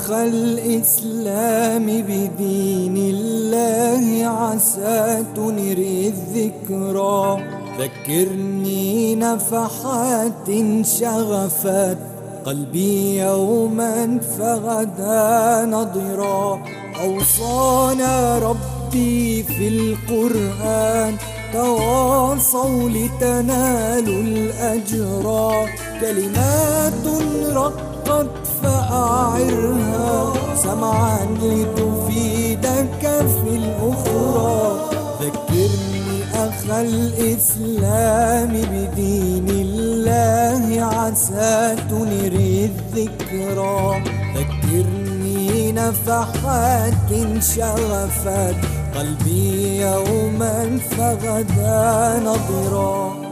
أخ الإسلام بدين الله عسى تنري الذكرى. ذكرني نفحات شغفت قلبي يوما فغدا نضرا. أوصانا ربي في القرآن تواصوا لتنالوا الأجر. كلمات رقت فأعرها سمعا لتفيدك في الأخرى. ذكرني أخ الإسلام بدين الله عسى تنري الذكرى. ذكرني نفحات شغفت قلبي يوما فغدا نضرا.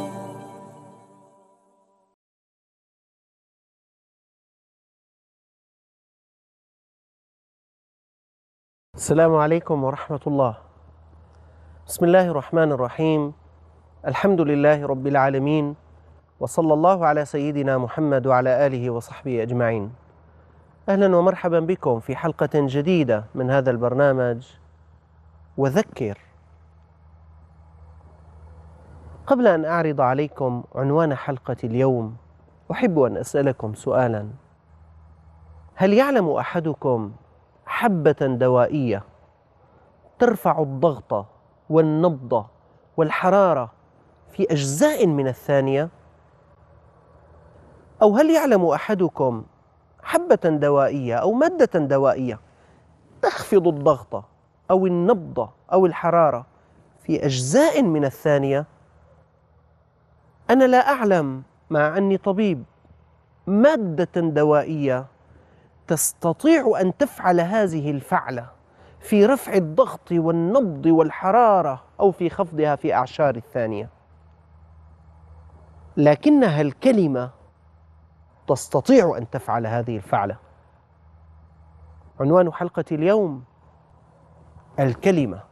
السلام عليكم ورحمة الله. بسم الله الرحمن الرحيم. الحمد لله رب العالمين، وصلى الله على سيدنا محمد وعلى آله وصحبه أجمعين. أهلا ومرحبا بكم في حلقة جديدة من هذا البرنامج وذكر. قبل أن أعرض عليكم عنوان حلقة اليوم، أحب أن أسألكم سؤالا: هل يعلم أحدكم حبة دوائية ترفع الضغط والنبض والحرارة في أجزاء من الثانية؟ أو هل يعلم أحدكم حبة دوائية أو مادة دوائية تخفض الضغط أو النبض أو الحرارة في أجزاء من الثانية؟ أنا لا أعلم، مع أني طبيب، مادة دوائية تستطيع أن تفعل هذه الفعلة في رفع الضغط والنبض والحرارة أو في خفضها في أعشار الثانية، لكنها الكلمة تستطيع أن تفعل هذه الفعلة. عنوان حلقة اليوم: الكلمة.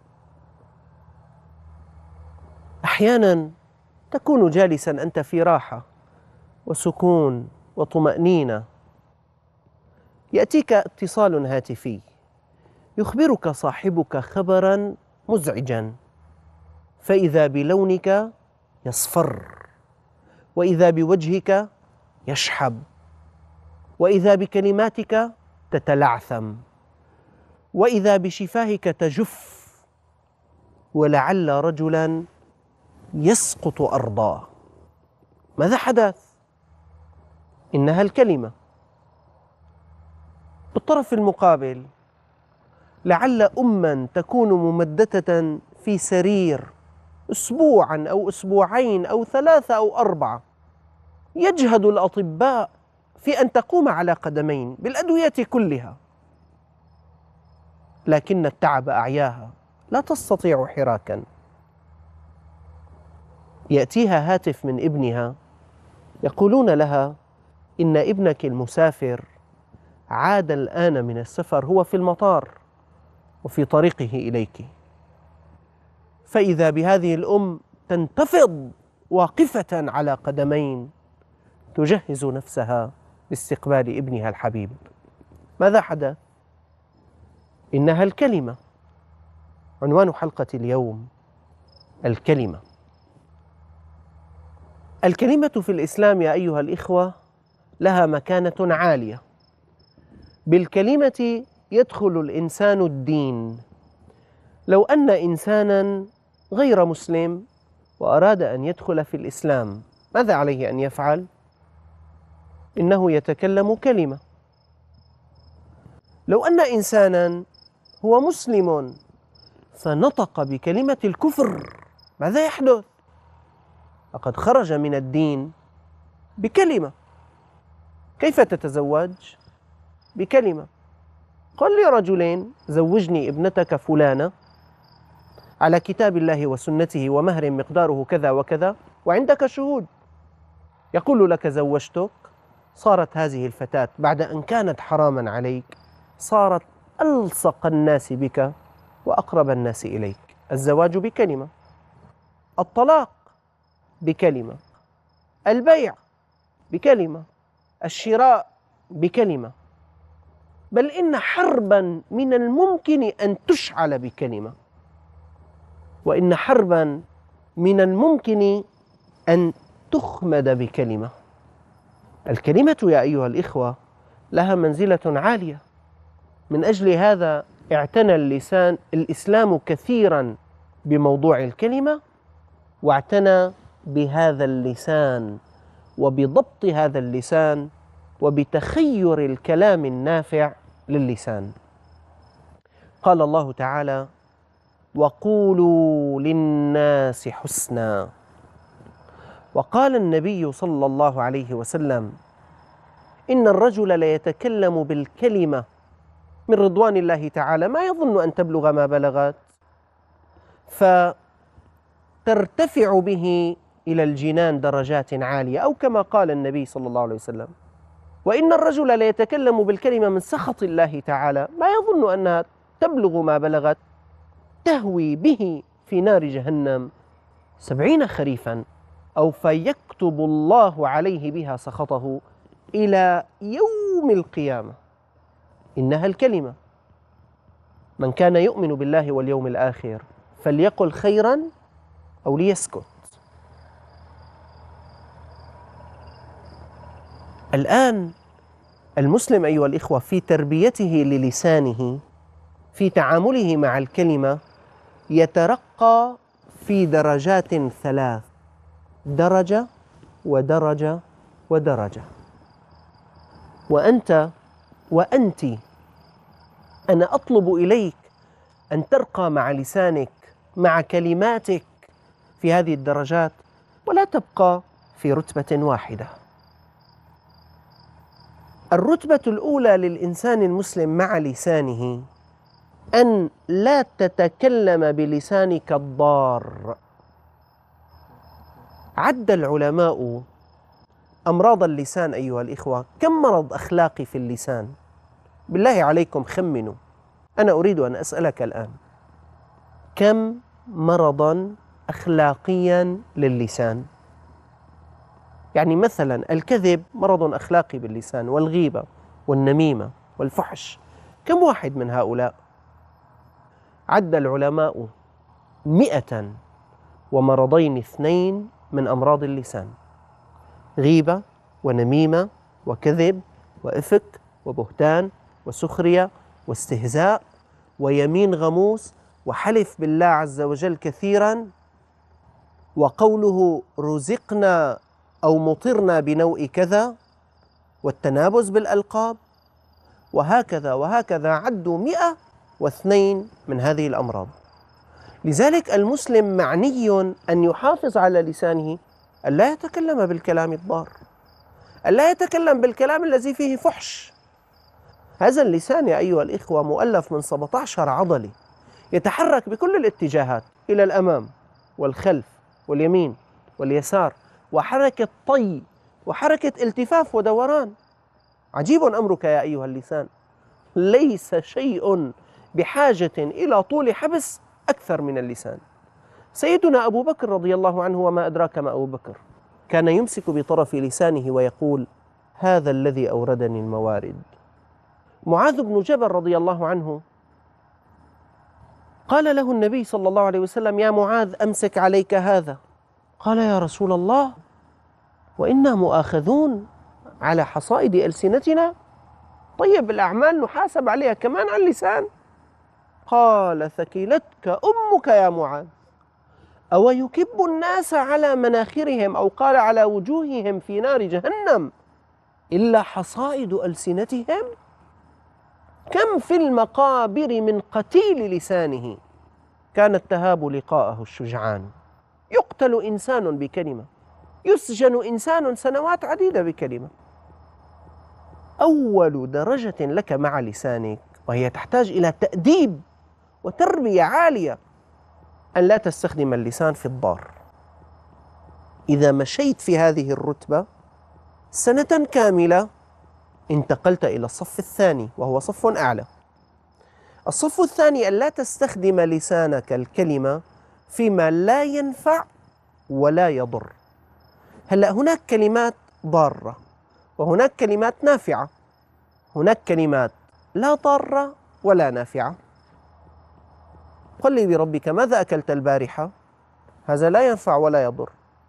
أحيانا تكون جالسا أنت في راحة وسكون وطمأنينة، يأتيك اتصال هاتفي يخبرك صاحبك خبرا مزعجا، فإذا بلونك يصفر، وإذا بوجهك يشحب، وإذا بكلماتك تتلعثم، وإذا بشفاهك تجف، ولعل رجلا يسقط أرضا. ماذا حدث؟ إنها الكلمة. بالطرف المقابل، لعل أما تكون ممددة في سرير أسبوعا أو أسبوعين أو 3 أو 4، يجهد الأطباء في أن تقوم على قدمين بالأدوية كلها، لكن التعب أعياها، لا تستطيع حراكا. يأتيها هاتف من ابنها، يقولون لها: إن ابنك المسافر عاد الآن من السفر، هو في المطار وفي طريقه إليك. فإذا بهذه الأم تنتفض واقفة على قدمين تجهز نفسها لاستقبال ابنها الحبيب. ماذا حدث؟ إنها الكلمة. عنوان حلقة اليوم: الكلمة. الكلمة في الإسلام يا أيها الإخوة لها مكانة عالية. بالكلمة يدخل الإنسان الدين. لو أن إنسانا غير مسلم وأراد أن يدخل في الإسلام، ماذا عليه أن يفعل؟ إنه يتكلم كلمة. لو أن إنسانا هو مسلم فنطق بكلمة الكفر، ماذا يحدث؟ لقد خرج من الدين بكلمة. كيف تتزوج؟ بكلمة. قال لي رجلين: زوجني ابنتك فلانة على كتاب الله وسنته ومهر مقداره كذا وكذا وعندك شهود. يقول لك: زوجتك. صارت هذه الفتاة بعد أن كانت حراما عليك صارت ألصق الناس بك وأقرب الناس إليك. الزواج بكلمة، الطلاق بكلمة، البيع بكلمة، الشراء بكلمة. بل إن حربا من الممكن أن تشعل بكلمة، وإن حربا من الممكن أن تخمد بكلمة. الكلمة يا أيها الإخوة لها منزلة عالية، من أجل هذا اعتنى الإسلام كثيرا بموضوع الكلمة، واعتنى بهذا اللسان وبضبط هذا اللسان وبتخير الكلام النافع للسان. قال الله تعالى: وقولوا للناس حسنا. وقال النبي صلى الله عليه وسلم: إن الرجل ليتكلم بالكلمة من رضوان الله تعالى ما يظن أن تبلغ ما بلغت، فترتفع به إلى الجنان درجات عالية، أو كما قال النبي صلى الله عليه وسلم: وإن الرجل ليتكلم بالكلمة من سخط الله تعالى ما يظن أنها تبلغ ما بلغت، تهوي به في نار جهنم 70 خريفا، أو فيكتب الله عليه بها سخطه إلى يوم القيامة. إنها الكلمة. من كان يؤمن بالله واليوم الآخر فليقل خيرا أو ليسكت. الآن المسلم أيها الإخوة في تربيته للسانه، في تعامله مع الكلمة، يترقى في درجات 3: درجة ودرجة ودرجة. وأنت أنا أطلب إليك أن ترقى مع لسانك، مع كلماتك في هذه الدرجات، ولا تبقى في رتبة واحدة. الرتبة الأولى للإنسان المسلم مع لسانه أن لا تتكلم بلسانك الضار. عد العلماء أمراض اللسان أيها الإخوة. كم مرض أخلاقي في اللسان؟ بالله عليكم خمنوا. أنا أريد أن أسألك الآن: كم مرضا أخلاقيا للسان؟ يعني مثلا الكذب مرض أخلاقي باللسان، والغيبة والنميمة والفحش. كم واحد من هؤلاء؟ عد العلماء 102 من أمراض اللسان: غيبة ونميمة وكذب وإفك وبهتان وسخرية واستهزاء ويمين غموس وحلف بالله عز وجل كثيرا، وقوله رزقنا أو مطرنا بنوء كذا، والتنابز بالألقاب، وهكذا وهكذا. عدوا 102 من هذه الأمراض. لذلك المسلم معني أن يحافظ على لسانه، ألا يتكلم بالكلام الضار، ألا يتكلم بالكلام الذي فيه فحش. هذا اللسان يا أيها الإخوة مؤلف من 17 عضلة، يتحرك بكل الاتجاهات، إلى الأمام والخلف واليمين واليسار، وحركة طي وحركة التفاف ودوران. عجيب أمرك يا أيها اللسان، ليس شيء بحاجة إلى طول حبس أكثر من اللسان. سيدنا أبو بكر رضي الله عنه، وما أدراك ما أبو بكر، كان يمسك بطرف لسانه ويقول: هذا الذي أوردني الموارد. معاذ بن جبل رضي الله عنه قال له النبي صلى الله عليه وسلم: يا معاذ أمسك عليك هذا. قال: يا رسول الله، وإنا مؤاخذون على حصائد ألسنتنا؟ طيب الأعمال نحاسب عليها كمان على اللسان؟ قال: ثكلتك أمك يا معاذ، أو يكب الناس على مناخرهم، أو قال على وجوههم في نار جهنم، إلا حصائد ألسنتهم؟ كم في المقابر من قتيل لسانه كانت تهاب لقاءه الشجعان. يقتل إنسان بكلمة، يسجن إنسان سنوات عديدة بكلمة. أول درجة لك مع لسانك، وهي تحتاج إلى تأديب وتربية عالية، أن لا تستخدم اللسان في الضار. إذا مشيت في هذه الرتبة سنة كاملة انتقلت إلى الصف الثاني، وهو صف أعلى. الصف الثاني أن لا تستخدم لسانك الكلمة فيما لا ينفع ولا يضر. هلأ هناك كلمات ضارة وهناك كلمات نافعة. هناك كلمات لا ضارة ولا نافعة. قل لي بربك ماذا أكلت البارحة؟ هذا لا ينفع ولا يضر.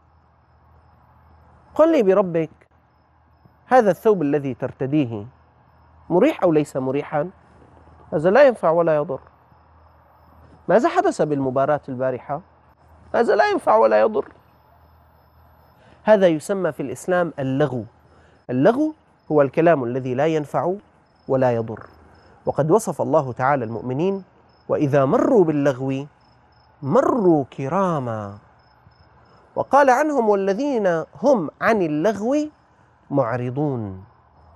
قل لي بربك هذا الثوب الذي ترتديه مريح أو ليس مريحا؟ هذا لا ينفع ولا يضر. ماذا حدث بالمباراة البارحة؟ هذا لا ينفع ولا يضر. هذا يسمى في الإسلام اللغو. اللغو هو الكلام الذي لا ينفع ولا يضر. وقد وصف الله تعالى المؤمنين: وإذا مروا باللغو مروا كراما. وقال عنهم: والذين هم عن اللغو معرضون.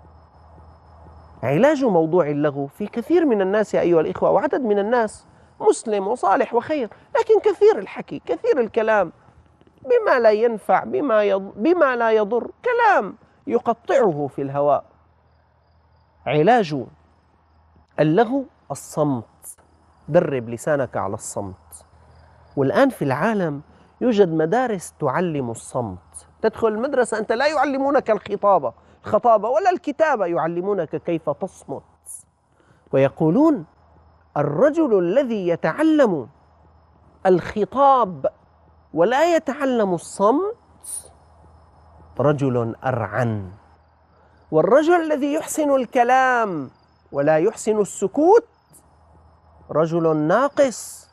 علاج موضوع اللغو في كثير من الناس يا أيها الإخوة، وعدد من الناس مسلم وصالح وخير، لكن كثير الحكي، كثير الكلام بما لا ينفع، بما لا يضر، كلام يقطعه في الهواء. علاج اللغو الصمت. درب لسانك على الصمت. والآن في العالم يوجد مدارس تعلم الصمت. تدخل المدرسة أنت لا يعلمونك الخطابة ولا الكتابة، يعلمونك كيف تصمت. ويقولون الرجل الذي يتعلم الخطاب ولا يتعلم الصمت رجل أرعن، والرجل الذي يحسن الكلام ولا يحسن السكوت رجل ناقص.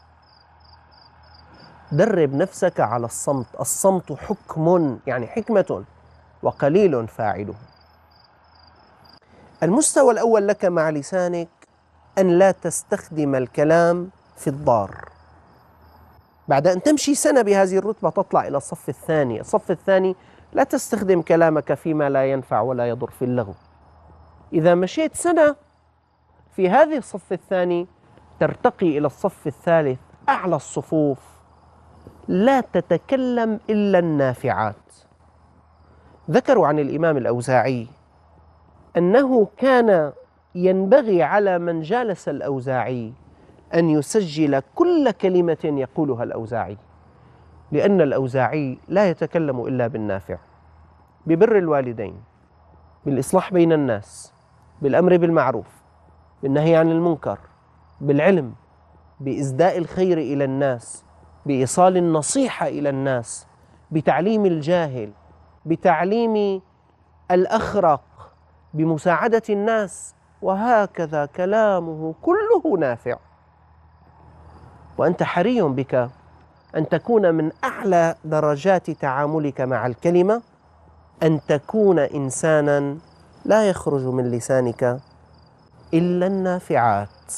درب نفسك على الصمت. الصمت حكم، يعني حكمة، وقليل فاعله. المستوى الأول لك مع لسانك أن لا تستخدم الكلام في الضار. بعد أن تمشي سنة بهذه الرتبة تطلع إلى الصف الثاني. الصف الثاني لا تستخدم كلامك فيما لا ينفع ولا يضر في اللغو. إذا مشيت سنة في هذه الصف الثاني ترتقي إلى الصف الثالث أعلى الصفوف. لا تتكلم إلا النافعات. ذكروا عن الإمام الأوزاعي أنه كان ينبغي على من جالس الأوزاعي أن يسجل كل كلمة يقولها الأوزاعي، لأن الأوزاعي لا يتكلم إلا بالنافع، ببر الوالدين، بالإصلاح بين الناس، بالأمر بالمعروف، بالنهي عن المنكر، بالعلم، بإسداء الخير إلى الناس، بإيصال النصيحة إلى الناس، بتعليم الجاهل، بتعليم الأخرق، بمساعدة الناس، وهكذا كلامه كله نافع. وأنت حري بك أن تكون من أعلى درجات تعاملك مع الكلمة أن تكون إنسانا لا يخرج من لسانك إلا النافعات.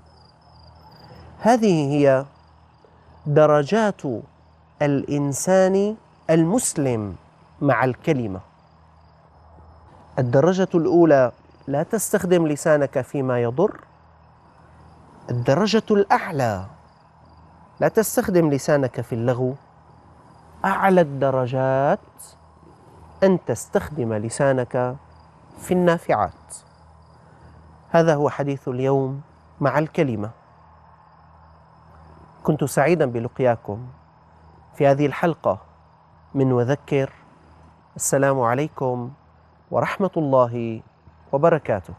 هذه هي درجات الإنسان المسلم مع الكلمة. الدرجة الأولى: لا تستخدم لسانك فيما يضر. الدرجة الأعلى: لا تستخدم لسانك في اللغو. أعلى الدرجات أن تستخدم لسانك في النافعات. هذا هو حديث اليوم مع الكلمة. كنت سعيدا بلقياكم في هذه الحلقة من وذكر. السلام عليكم ورحمة الله وبركاته.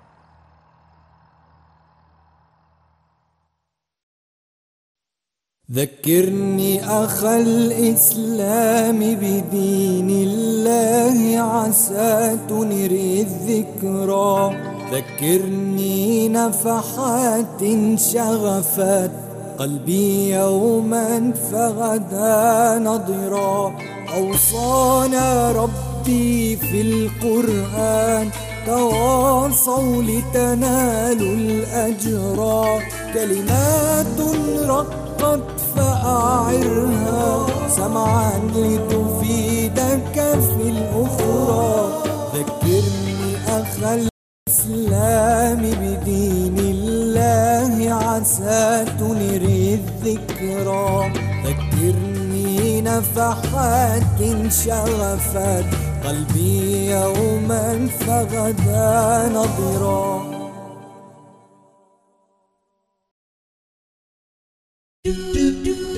ذكرني أخا الإسلام بدين الله عسى تنري الذكرى. ذكرني نفحات شغفت قلبي يوما فغدا نضرا. أوصانا ربي في القرآن تواصوا لتنالوا الأجرا. كلمات رقت فأعرها سمعا لتفيدك في الأخرى. ذكرني أخا الإسلام بدين الله عسى تنري الذكرى. ذكرني نفحات شغفت قلبي يوما فغدا نضرا.